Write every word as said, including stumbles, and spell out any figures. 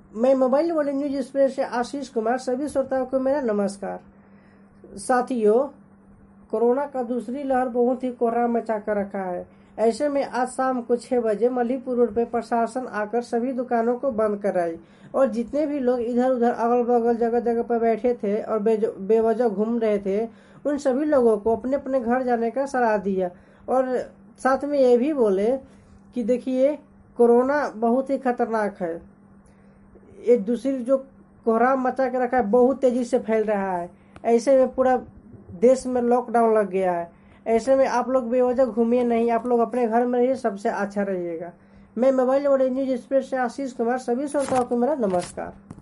मैं mobile world news express से आशीष कुमार, सभी श्रोताओं को मेरा नमस्कार। साथियों, कोरोना का दूसरी लहर बहुत ही कोहराम मचा कर रखा है। ऐसे में आज शाम को छह बजे मलीपुर रोड पे प्रशासन आकर सभी दुकानों को बंद कराई और जितने भी लोग इधर उधर अगल बगल जगह जगह पर बैठे थे और बेवजह घूम रहे थे, उन सभी लोगों को अपने अपने घर जाने का सलाह दिया और साथ में ये भी बोले कि देखिए, कोरोना बहुत ही खतरनाक है। ये दूसरी जो कोहराम मचा के रखा है बहुत तेजी से फैल रहा है। ऐसे में पूरा देश में लॉकडाउन लग गया है। ऐसे में आप लोग बेवजह घूमिए नहीं, आप लोग अपने घर में रहिए, सबसे अच्छा रहिएगा। मैं मोबाइल वर्ल्ड न्यूज एक्सप्रेस से आशीष कुमार, सभी श्रोताओं को मेरा नमस्कार।